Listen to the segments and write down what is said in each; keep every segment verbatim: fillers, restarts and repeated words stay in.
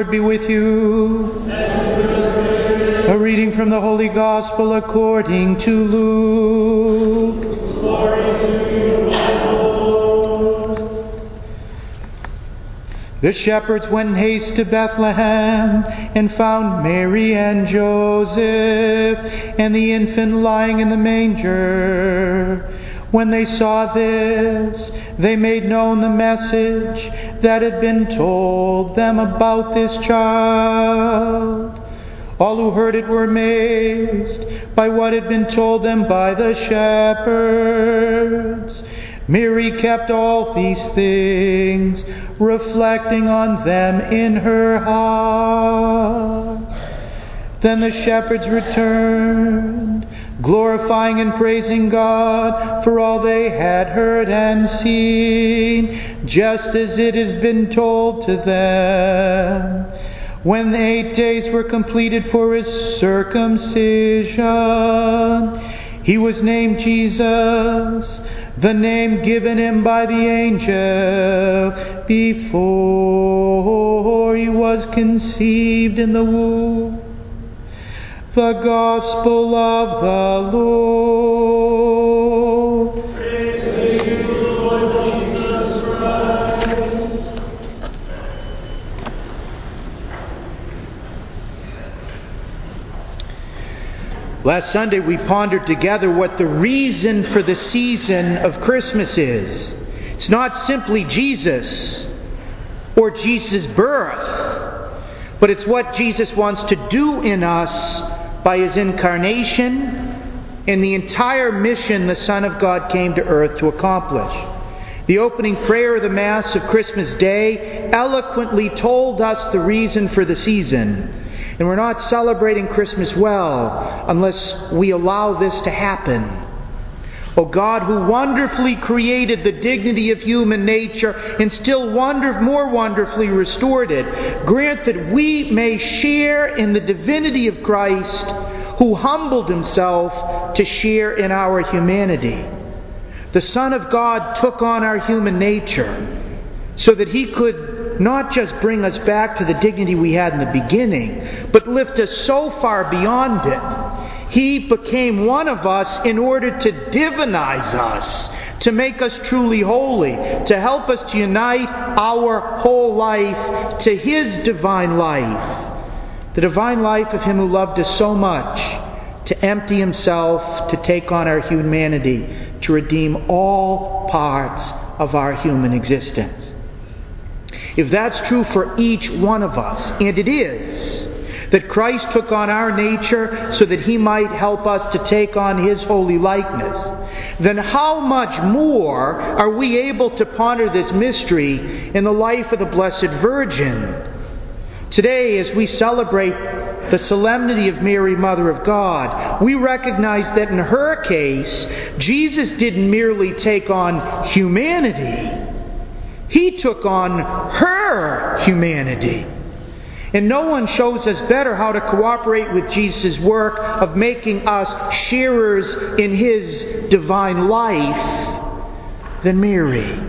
Lord be with you. A reading from the Holy Gospel according to Luke. Glory to you, Lord. The shepherds went in haste to Bethlehem and found Mary and Joseph and the infant lying in the manger. When they saw this, they made known the message that had been told them about this child. All who heard it were amazed by what had been told them by the shepherds. Mary kept all these things, reflecting on them in her heart. Then the shepherds returned, glorifying and praising God for all they had heard and seen, just as it has been told to them. When the eight days were completed for his circumcision, he was named Jesus, the name given him by the angel before he was conceived in the womb. The Gospel of the Lord. Praise to you, Lord Jesus Christ. Last Sunday we pondered together what the reason for the season of Christmas is. It's not simply Jesus or Jesus' birth, but it's what Jesus wants to do in us by his incarnation and the entire mission the Son of God came to earth to accomplish. The opening prayer of the Mass of Christmas Day eloquently told us the reason for the season. And we're not celebrating Christmas well unless we allow this to happen. O God, who wonderfully created the dignity of human nature and still wonder, more wonderfully restored it, grant that we may share in the divinity of Christ, who humbled himself to share in our humanity. The Son of God took on our human nature so that he could not just bring us back to the dignity we had in the beginning, but lift us so far beyond it. He became one of us in order to divinize us, to make us truly holy, to help us to unite our whole life to his divine life. The divine life of him who loved us so much, to empty himself, to take on our humanity, to redeem all parts of our human existence. If that's true for each one of us, and it is, that Christ took on our nature so that he might help us to take on his holy likeness, then how much more are we able to ponder this mystery in the life of the Blessed Virgin? Today, as we celebrate the solemnity of Mary, Mother of God, we recognize that in her case, Jesus didn't merely take on humanity. He took on her humanity. And no one shows us better how to cooperate with Jesus' work of making us sharers in his divine life than Mary.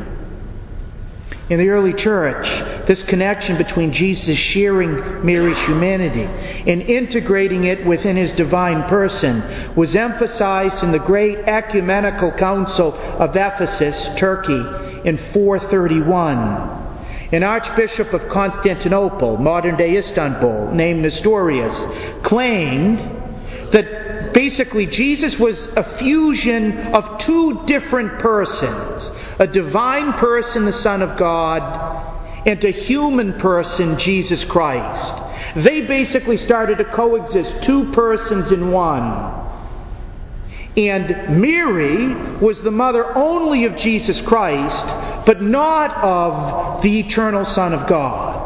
In the early church, this connection between Jesus sharing Mary's humanity and integrating it within his divine person was emphasized in the great ecumenical council of Ephesus, Turkey, in four thirty-one. An archbishop of Constantinople, modern-day Istanbul, named Nestorius, claimed that basically Jesus was a fusion of two different persons. A divine person, the Son of God, and a human person, Jesus Christ. They basically started to coexist, two persons in one. And Mary was the mother only of Jesus Christ, but not of the eternal Son of God.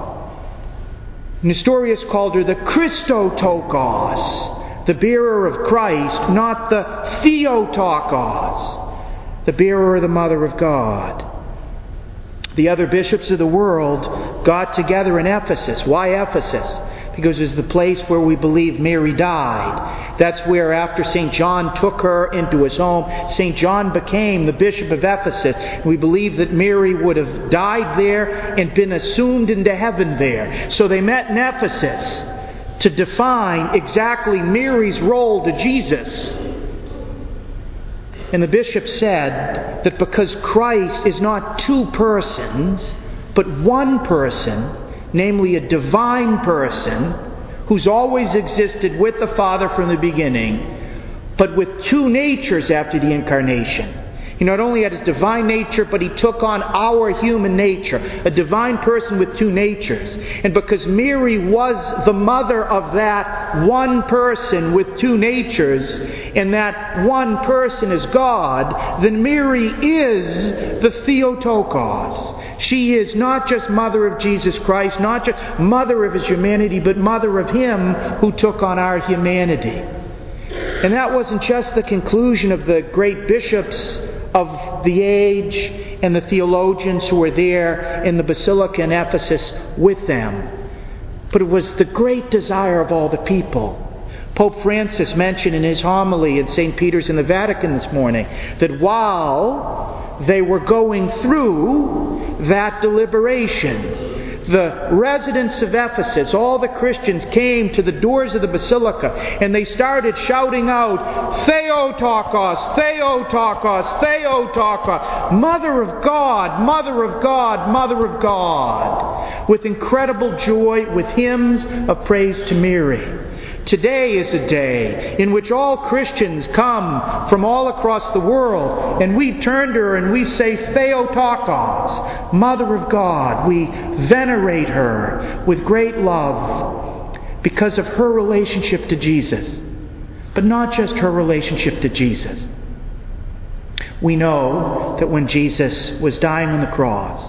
Nestorius called her the Christotokos, the bearer of Christ, not the Theotokos, the bearer of the Mother of God. The other bishops of the world got together in Ephesus. Why Ephesus? Because it was the place where we believe Mary died. That's where, after Saint John took her into his home, Saint John became the bishop of Ephesus. We believe that Mary would have died there and been assumed into heaven there. So they met in Ephesus to define exactly Mary's role to Jesus. And the bishop said that because Christ is not two persons, but one person, namely a divine person who's always existed with the Father from the beginning, but with two natures after the Incarnation. He not only had his divine nature, but he took on our human nature, a divine person with two natures. And because Mary was the mother of that one person with two natures, and that one person is God, then Mary is the Theotokos. She is not just mother of Jesus Christ, not just mother of his humanity, but mother of him who took on our humanity. And that wasn't just the conclusion of the great bishops of the age and the theologians who were there in the Basilica in Ephesus with them, but it was the great desire of all the people. Pope Francis mentioned in his homily in Saint Peter's in the Vatican this morning that while they were going through that deliberation, the residents of Ephesus, all the Christians, came to the doors of the basilica and they started shouting out, Theotokos, Theotokos, Theotokos, Mother of God, Mother of God, Mother of God, with incredible joy, with hymns of praise to Mary. Today is a day in which all Christians come from all across the world, and we turn to her and we say, Theotokos, Mother of God. We venerate her with great love because of her relationship to Jesus. But not just her relationship to Jesus. We know that when Jesus was dying on the cross,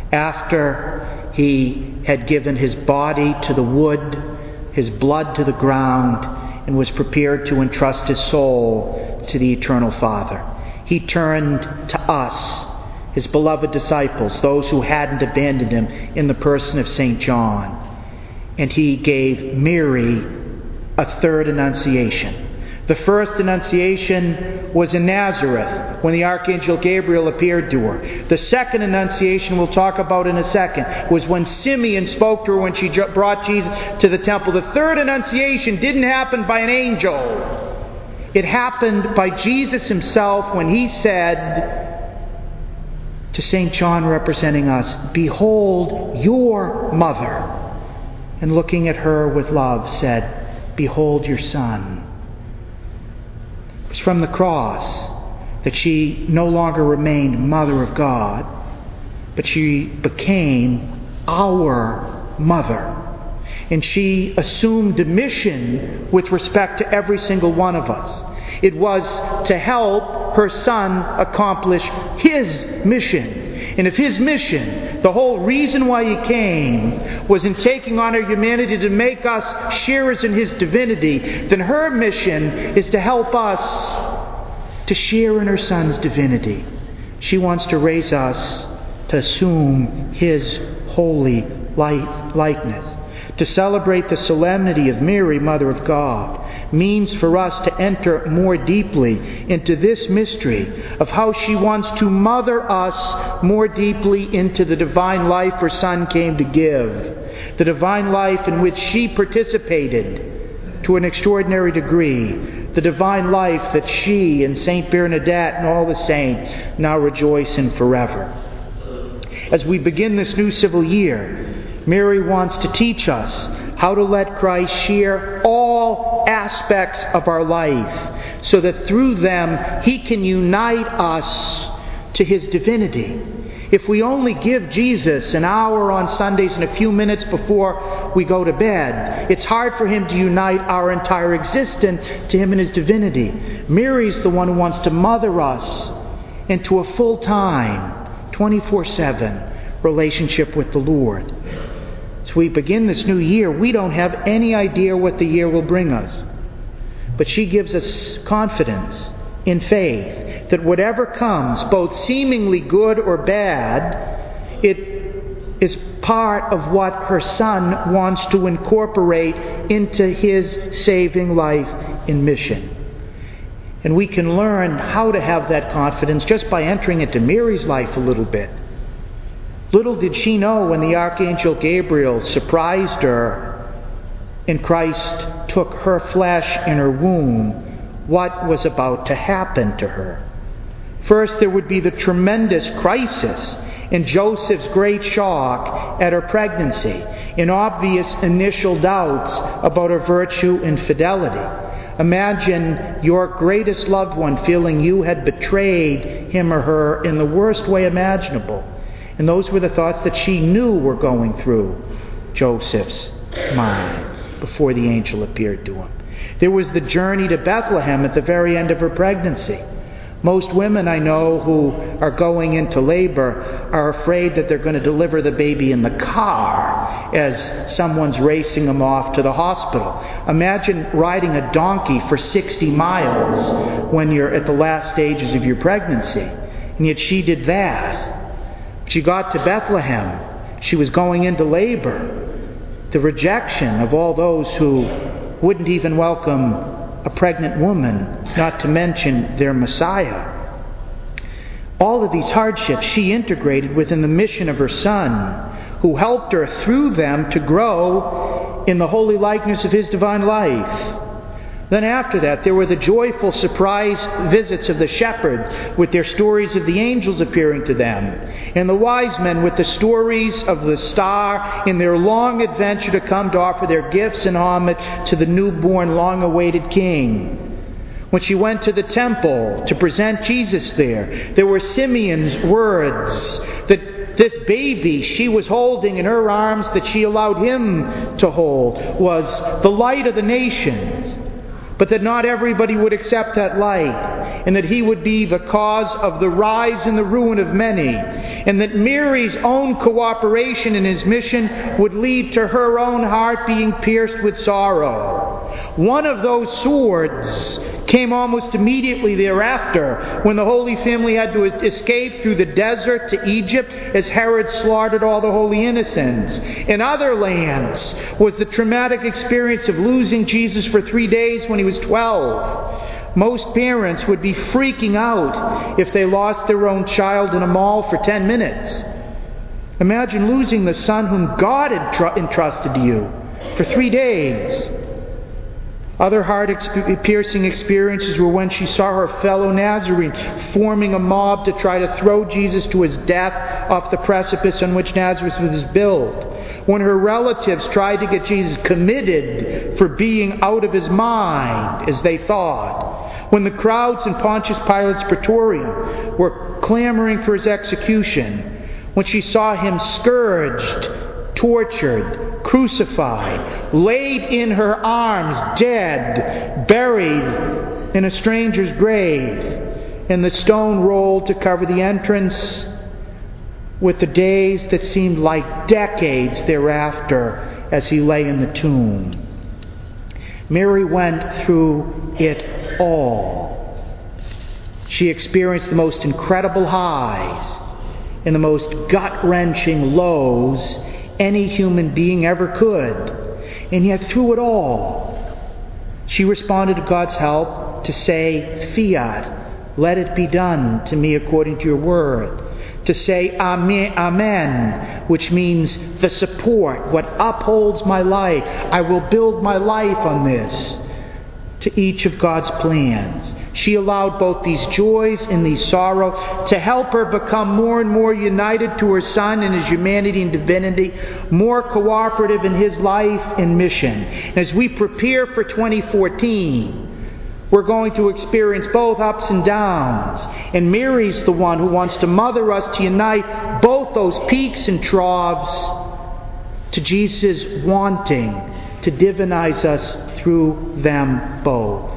after he had given his body to the wood, his blood to the ground, and was prepared to entrust his soul to the eternal Father, he turned to us, his beloved disciples, those who hadn't abandoned him, in the person of Saint John. And he gave Mary a third annunciation. The first annunciation was in Nazareth when the Archangel Gabriel appeared to her. The second annunciation we'll talk about in a second was when Simeon spoke to her when she brought Jesus to the temple. The third annunciation didn't happen by an angel. It happened by Jesus himself when he said to Saint John, representing us, Behold your mother. And looking at her with love said, Behold your son. It was from the cross that she no longer remained Mother of God, but she became our mother. And she assumed a mission with respect to every single one of us. It was to help her son accomplish his mission. And if his mission, the whole reason why he came, was in taking on our humanity to make us sharers in his divinity, then her mission is to help us to share in her son's divinity. She wants to raise us to assume his holy likeness. To celebrate the solemnity of Mary, Mother of God, means for us to enter more deeply into this mystery of how she wants to mother us more deeply into the divine life her Son came to give. The divine life in which she participated to an extraordinary degree. The divine life that she and Saint Bernadette and all the saints now rejoice in forever. As we begin this new civil year, Mary wants to teach us how to let Christ share all aspects of our life so that through them he can unite us to his divinity. If we only give Jesus an hour on Sundays and a few minutes before we go to bed, it's hard for him to unite our entire existence to him and his divinity. Mary's the one who wants to mother us into a full-time, twenty-four seven relationship with the Lord. As we begin this new year, we don't have any idea what the year will bring us. But she gives us confidence in faith that whatever comes, both seemingly good or bad, it is part of what her Son wants to incorporate into his saving life and mission. And we can learn how to have that confidence just by entering into Mary's life a little bit. Little did she know when the Archangel Gabriel surprised her and Christ took her flesh in her womb, what was about to happen to her. First, there would be the tremendous crisis in Joseph's great shock at her pregnancy, and obvious initial doubts about her virtue and fidelity. Imagine your greatest loved one feeling you had betrayed him or her in the worst way imaginable. And those were the thoughts that she knew were going through Joseph's mind before the angel appeared to him. There was the journey to Bethlehem at the very end of her pregnancy. Most women I know who are going into labor are afraid that they're going to deliver the baby in the car as someone's racing them off to the hospital. Imagine riding a donkey for sixty miles when you're at the last stages of your pregnancy. And yet she did that. She got to Bethlehem. She was going into labor. The rejection of all those who wouldn't even welcome a pregnant woman, not to mention their Messiah. All of these hardships she integrated within the mission of her Son, who helped her through them to grow in the holy likeness of his divine life. Then after that, there were the joyful surprise visits of the shepherds with their stories of the angels appearing to them, and the wise men with the stories of the star in their long adventure to come to offer their gifts and homage to the newborn, long-awaited King. When she went to the temple to present Jesus there, there were Simeon's words that this baby she was holding in her arms, that she allowed him to hold, was the light of the nations. But that not everybody would accept that light, and that he would be the cause of the rise and the ruin of many, and that Mary's own cooperation in his mission would lead to her own heart being pierced with sorrow. One of those swords came almost immediately thereafter, when the Holy Family had to escape through the desert to Egypt as Herod slaughtered all the holy innocents. In other lands was the traumatic experience of losing Jesus for three days when he was twelve. Most parents would be freaking out if they lost their own child in a mall for ten minutes. Imagine losing the son whom God had tr- entrusted to you for three days. Other heart-piercing experiences were when she saw her fellow Nazarene forming a mob to try to throw Jesus to his death off the precipice on which Nazareth was built. When her relatives tried to get Jesus committed for being out of his mind, as they thought. When the crowds in Pontius Pilate's praetorium were clamoring for his execution. When she saw him scourged, tortured, crucified, laid in her arms, dead, buried in a stranger's grave, and the stone rolled to cover the entrance, with the days that seemed like decades thereafter as he lay in the tomb. Mary went through it all. She experienced the most incredible highs and the most gut-wrenching lows any human being ever could. And yet through it all, she responded to God's help to say, "Fiat, let it be done to me according to your word." To say, Amen, Amen, which means the support, what upholds my life. I will build my life on this. To each of God's plans. She allowed both these joys and these sorrows to help her become more and more united to her Son in his humanity and divinity, more cooperative in his life and mission. And as we prepare for twenty fourteen, we're going to experience both ups and downs. And Mary's the one who wants to mother us to unite both those peaks and troughs to Jesus' wanting to divinize us through them both.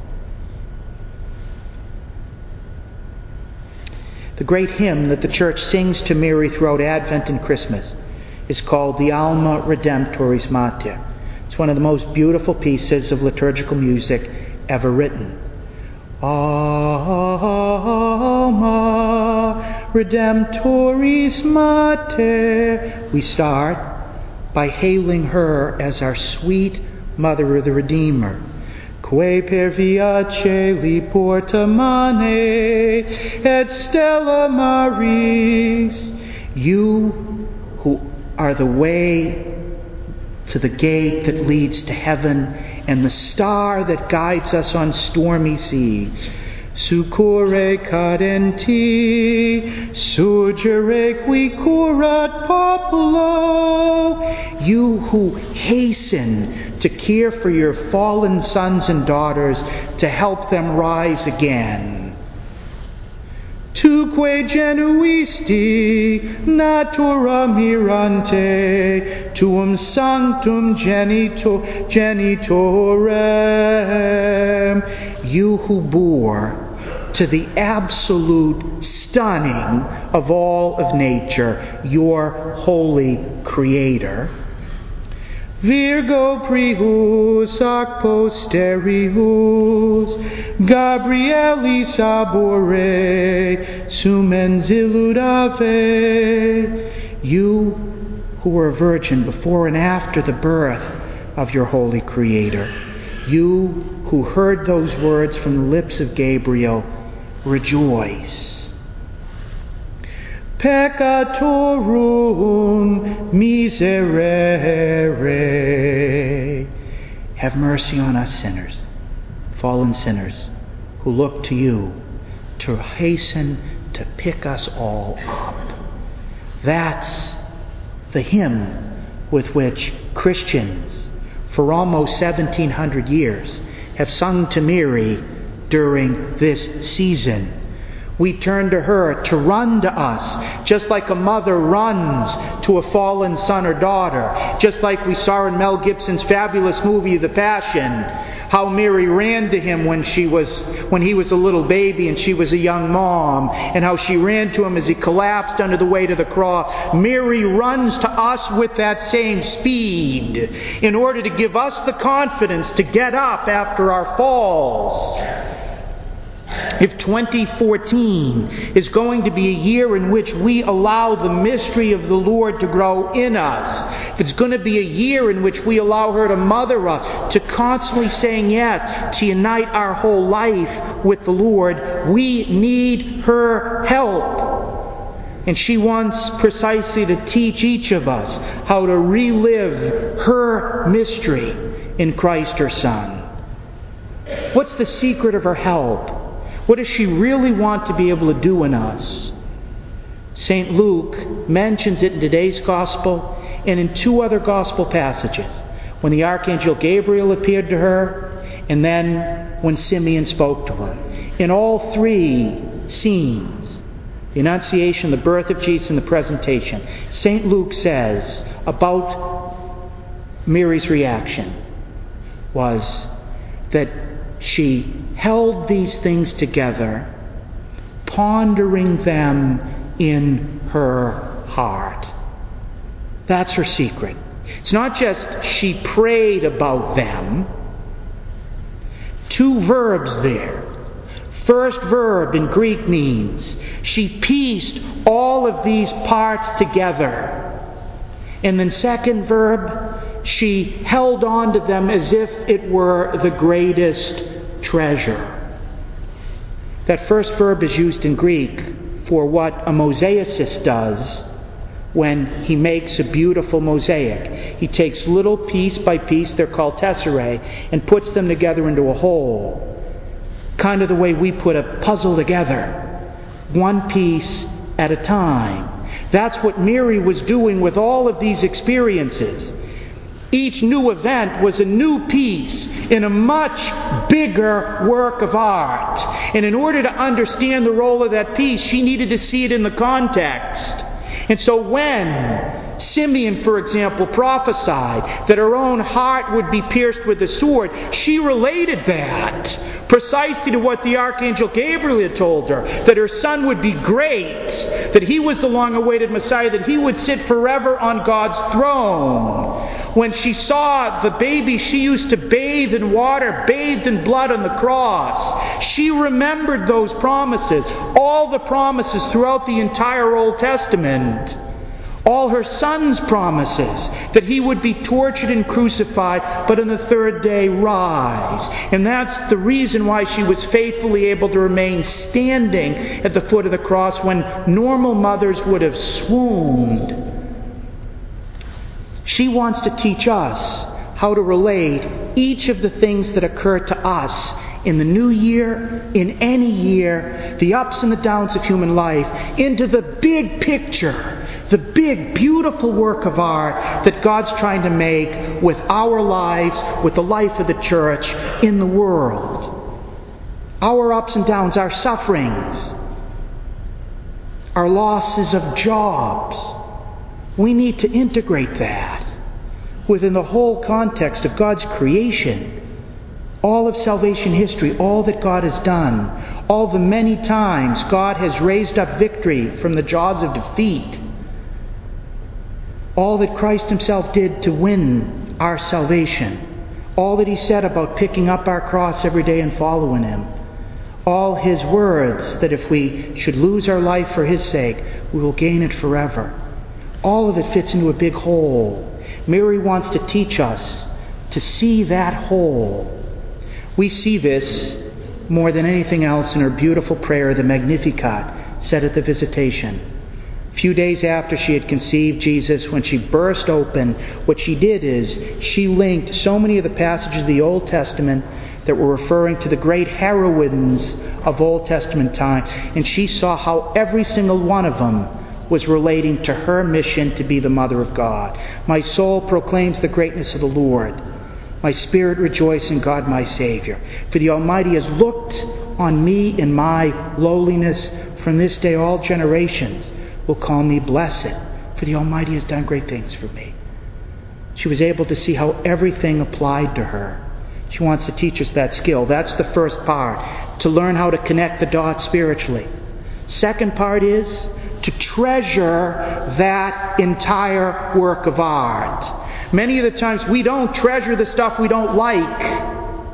The great hymn that the Church sings to Mary throughout Advent and Christmas is called the Alma Redemptoris Mater. It's one of the most beautiful pieces of liturgical music ever written. Alma Redemptoris Mater. We start by hailing her as our sweet Mother of the Redeemer. Que per via celi porta mane et stella Maris. You who are the way to the gate that leads to heaven and the star that guides us on stormy seas. Succurre cadenti, surgere qui curat populo. You who hasten to care for your fallen sons and daughters, to help them rise again. Tuque genuisti natura mirante, tuum sanctum genito, genitorem. You who bore to the absolute stunning of all of nature, your holy Creator. Virgo prihus ac posterius, Gabrieli sabore, sumens illudave. You who were a virgin before and after the birth of your holy Creator. You who heard those words from the lips of Gabriel, rejoice. Peccatorum miserere. Have mercy on us sinners, fallen sinners, who look to you to hasten to pick us all up. That's the hymn with which Christians for almost seventeen hundred years have sung to Mary during this season. We turn to her to run to us, just like a mother runs to a fallen son or daughter. Just like we saw in Mel Gibson's fabulous movie, The Passion, how Mary ran to him when she was, when he was a little baby and she was a young mom, and how she ran to him as he collapsed under the weight of the cross. Mary runs to us with that same speed in order to give us the confidence to get up after our falls. If twenty fourteen is going to be a year in which we allow the mystery of the Lord to grow in us, if it's going to be a year in which we allow her to mother us, to constantly saying yes, to unite our whole life with the Lord, we need her help. And she wants precisely to teach each of us how to relive her mystery in Christ her Son. What's the secret of her help? What does she really want to be able to do in us? Saint Luke mentions it in today's Gospel and in two other Gospel passages. When the Archangel Gabriel appeared to her, and then when Simeon spoke to her. In all three scenes, the Annunciation, the birth of Jesus, and the presentation, Saint Luke says about Mary's reaction was that she held these things together, pondering them in her heart. That's her secret. It's not just she prayed about them. Two verbs there. First verb in Greek means she pieced all of these parts together. And then second verb, she held on to them as if it were the greatest treasure. That first verb is used in Greek for what a mosaicist does when he makes a beautiful mosaic. He takes little piece by piece, they're called tesserae, and puts them together into a whole. Kind of the way we put a puzzle together, one piece at a time. That's what Mary was doing with all of these experiences. Each new event was a new piece in a much bigger work of art. And in order to understand the role of that piece, she needed to see it in the context. And so when Simeon, for example, prophesied that her own heart would be pierced with a sword, she related that precisely to what the Archangel Gabriel had told her, that her son would be great, that he was the long-awaited Messiah, that he would sit forever on God's throne. When she saw the baby she used to bathe in water, bathed in blood on the cross, she remembered those promises, all the promises throughout the entire Old Testament. All her son's promises, that he would be tortured and crucified, but on the third day rise. And that's the reason why she was faithfully able to remain standing at the foot of the cross when normal mothers would have swooned. She wants to teach us how to relate each of the things that occur to us in the new year, in any year, the ups and the downs of human life, into the big picture, the big, beautiful work of art that God's trying to make with our lives, with the life of the church in the world. Our ups and downs, our sufferings, our losses of jobs. We need to integrate that within the whole context of God's creation. All of salvation history, all that God has done, all the many times God has raised up victory from the jaws of defeat, all that Christ himself did to win our salvation, all that he said about picking up our cross every day and following him, all his words that if we should lose our life for his sake, we will gain it forever. All of it fits into a big whole. Mary wants to teach us to see that whole. We see this more than anything else in her beautiful prayer, the Magnificat, said at the Visitation. A few days after she had conceived Jesus, when she burst open, what she did is she linked so many of the passages of the Old Testament that were referring to the great heroines of Old Testament times, and she saw how every single one of them was relating to her mission to be the Mother of God. My soul proclaims the greatness of the Lord. My spirit rejoices in God my Savior. For the Almighty has looked on me in my lowliness. From this day all generations will call me blessed. For the Almighty has done great things for me. She was able to see how everything applied to her. She wants to teach us that skill. That's the first part, to learn how to connect the dots spiritually. Second part is to treasure that entire work of art. Many of the times we don't treasure the stuff we don't like.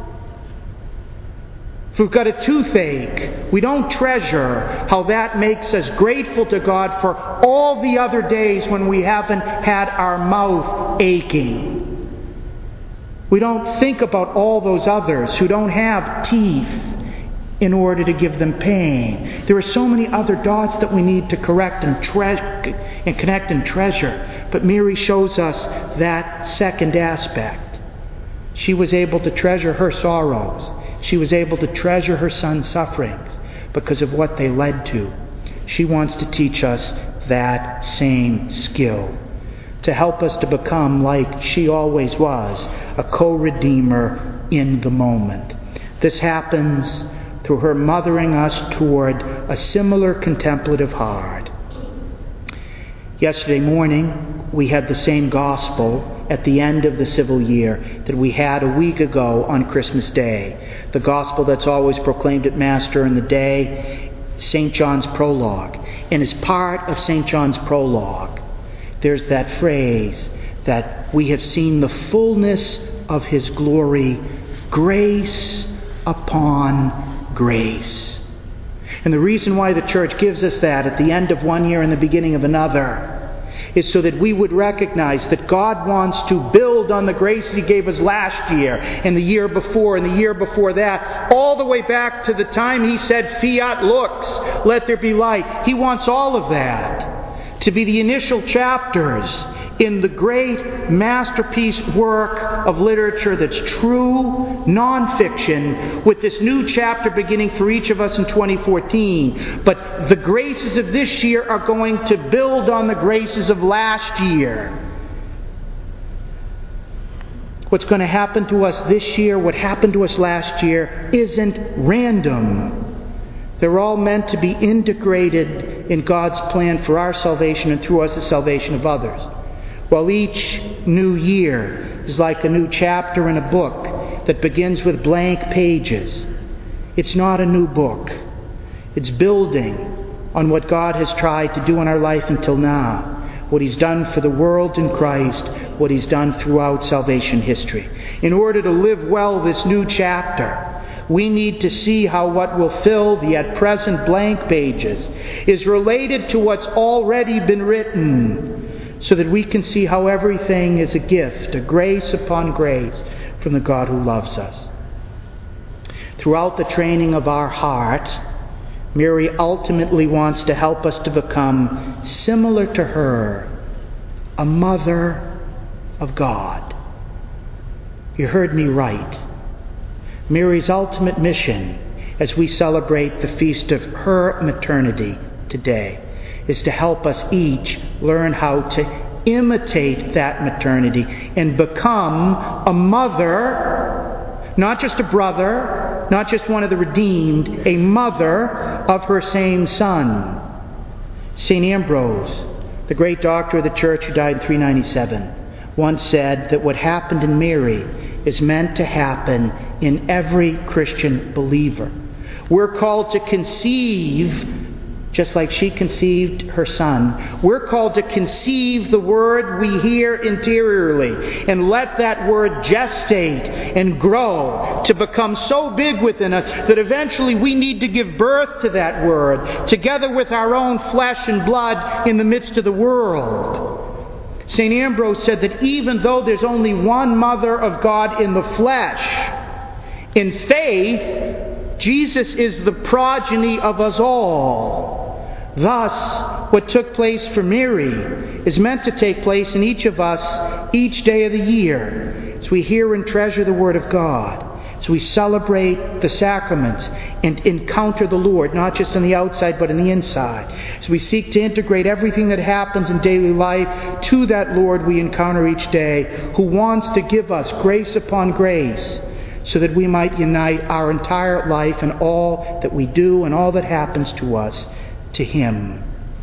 If we've got a toothache, we don't treasure how that makes us grateful to God for all the other days when we haven't had our mouth aching. We don't think about all those others who don't have teeth in order to give them pain. There are so many other dots that we need to correct and, tre- and connect and treasure. But Mary shows us that second aspect. She was able to treasure her sorrows. She was able to treasure her son's sufferings because of what they led to. She wants to teach us that same skill, to help us to become like she always was, a co-redeemer in the moment. This happens through her mothering us toward a similar contemplative heart. Yesterday morning, we had the same gospel at the end of the civil year that we had a week ago on Christmas Day. The gospel that's always proclaimed at Mass during the day, Saint John's prologue. And as part of Saint John's prologue, there's that phrase that we have seen the fullness of his glory, grace upon grace. And the reason why the church gives us that at the end of one year and the beginning of another is so that we would recognize that God wants to build on the grace he gave us last year and the year before and the year before that, all the way back to the time he said, Fiat lux, let there be light. He wants all of that to be the initial chapters in the great masterpiece work of literature that's true nonfiction, with this new chapter beginning for each of us in twenty fourteen. But the graces of this year are going to build on the graces of last year. What's going to happen to us this year, what happened to us last year, isn't random. They're all meant to be integrated in God's plan for our salvation and through us the salvation of others. While each new year is like a new chapter in a book that begins with blank pages, it's not a new book. It's building on what God has tried to do in our life until now. what He's done for the world in Christ, what He's done throughout salvation history. In order to live well this new chapter, we need to see how what will fill the at present blank pages is related to what's already been written, so that we can see how everything is a gift, a grace upon grace from the God who loves us. Throughout the training of our heart, Mary ultimately wants to help us to become similar to her, a mother of God. You heard me right. Mary's ultimate mission, as we celebrate the feast of her maternity today, is to help us each learn how to imitate that maternity and become a mother, not just a brother, not just one of the redeemed, a mother of her same Son. Saint Ambrose, the great doctor of the Church who died in three ninety-seven, once said that what happened in Mary is meant to happen in every Christian believer. We're called to conceive, just like she conceived her Son. We're called to conceive the Word we hear interiorly and let that Word gestate and grow to become so big within us that eventually we need to give birth to that Word together with our own flesh and blood in the midst of the world. Saint Ambrose said that even though there's only one mother of God in the flesh, in faith, Jesus is the progeny of us all. Thus, what took place for Mary is meant to take place in each of us each day of the year, as we hear and treasure the Word of God, as we celebrate the sacraments and encounter the Lord, not just on the outside but on the inside, as we seek to integrate everything that happens in daily life to that Lord we encounter each day, who wants to give us grace upon grace, so that we might unite our entire life and all that we do and all that happens to us to Him.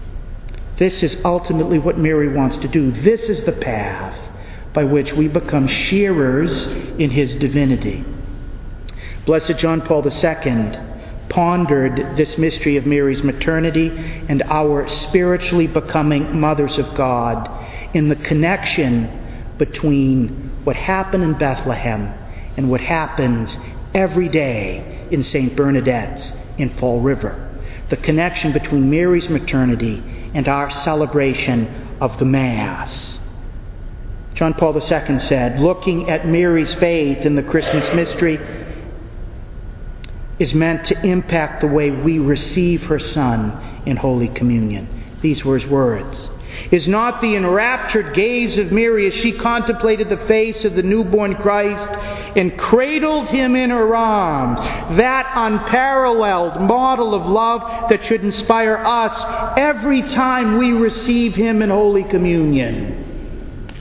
This is ultimately what Mary wants to do. This is the path by which we become sharers in His divinity. Blessed John Paul the Second pondered this mystery of Mary's maternity and our spiritually becoming mothers of God in the connection between what happened in Bethlehem and what happens every day in Saint Bernadette's in Fall River. The connection between Mary's maternity and our celebration of the Mass. John Paul the Second said, looking at Mary's faith in the Christmas mystery is meant to impact the way we receive her Son in Holy Communion. These were his words. Is not the enraptured gaze of Mary as she contemplated the face of the newborn Christ and cradled Him in her arms, that unparalleled model of love that should inspire us every time we receive Him in Holy Communion?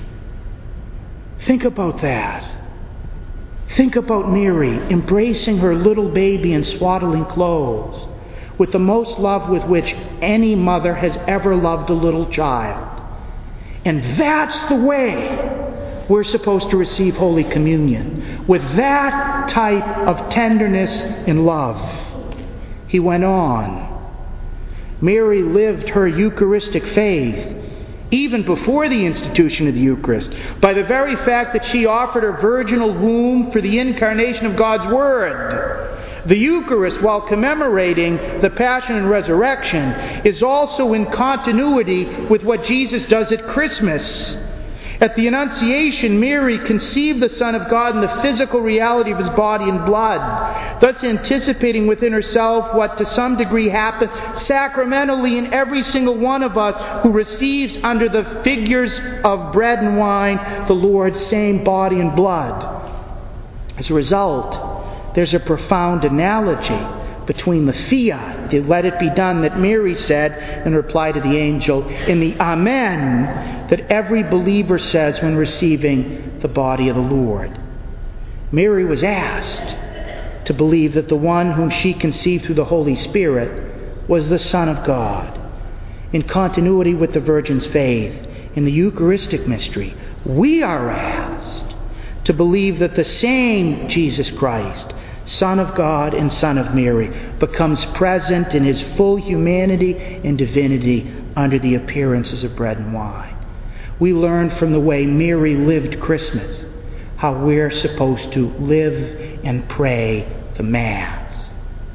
Think about that. Think about Mary embracing her little baby in swaddling clothes with the most love with which any mother has ever loved a little child. And that's the way we're supposed to receive Holy Communion, with that type of tenderness and love. He went on. Mary lived her Eucharistic faith even before the institution of the Eucharist, by the very fact that she offered her virginal womb for the incarnation of God's Word. The Eucharist, while commemorating the Passion and Resurrection, is also in continuity with what Jesus does at Christmas. At the Annunciation, Mary conceived the Son of God in the physical reality of His body and blood, thus anticipating within herself what to some degree happens sacramentally in every single one of us who receives under the figures of bread and wine the Lord's same body and blood. As a result, there's a profound analogy between the fiat, the let it be done that Mary said in reply to the angel, and the amen that every believer says when receiving the body of the Lord. Mary was asked to believe that the one whom she conceived through the Holy Spirit was the Son of God. In continuity with the Virgin's faith in the Eucharistic mystery, we are asked to believe that the same Jesus Christ, Son of God and Son of Mary, becomes present in His full humanity and divinity under the appearances of bread and wine. we learn from the way Mary lived Christmas how we're supposed to live and pray the Mass.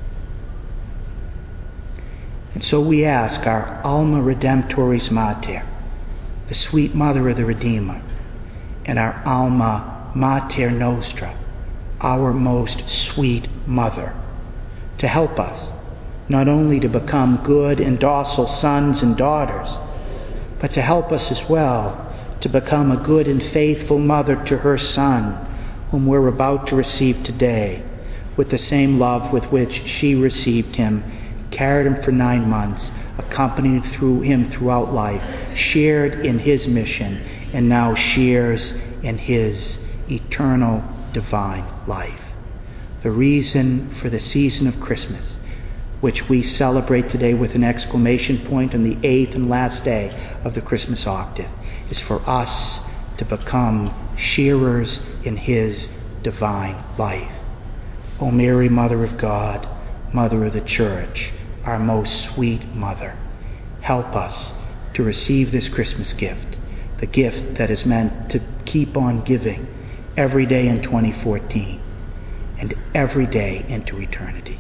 And so we ask our Alma Redemptoris Mater, the sweet Mother of the Redeemer, and our Alma Mater Nostra, our most sweet Mother, to help us not only to become good and docile sons and daughters, but to help us as well to become a good and faithful mother to her Son, whom we're about to receive today, with the same love with which she received him, carried him for nine months, accompanied through him throughout life, shared in his mission, and now shares in his eternal divine life. The reason for the season of Christmas, which we celebrate today with an exclamation point on the eighth and last day of the Christmas octave, is for us to become sharers in his divine life. O Mary, Mother of God, Mother of the Church, our most sweet Mother, help us to receive this Christmas gift, the gift that is meant to keep on giving every day in twenty fourteen and every day into eternity.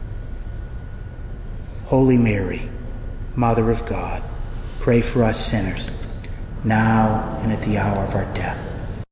Holy Mary, Mother of God, pray for us sinners, now and at the hour of our death.